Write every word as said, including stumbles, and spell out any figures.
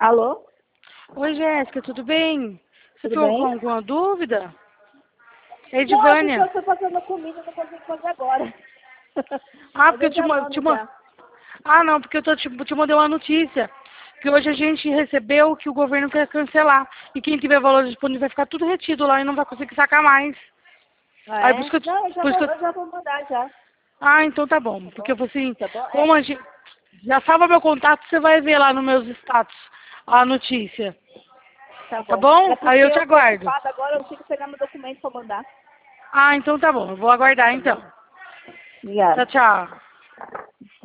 Alô? Oi, Jéssica, tudo bem? Você Tudo ficou bem? com alguma dúvida? É Não, é porque Edivânia. eu tô fazendo comida, não consigo fazer agora. Ah, Mas porque eu eu te, já ma- te mando ma- já. Ah, não, porque eu tô te, te mandei uma notícia. Que hoje a gente recebeu que o governo quer cancelar. E quem tiver valor disponível vai ficar tudo retido lá e não vai conseguir sacar mais. Ah, Aí por isso é? que eu, te- Não, eu já por isso vou, que eu- eu já vou mandar já. Ah, então tá bom. Tá Porque eu bom? falei assim, Tá bom? É. como a gente. Já salva meu contato, você vai ver lá nos meus status a notícia. Tá Tá bom. bom? É Aí porque eu te eu tô aguardo. ocupada agora, eu tenho que pegar meu documento pra mandar. Ah, então tá bom. Eu vou aguardar Tá então. bom? Obrigada. Tchau, tchau.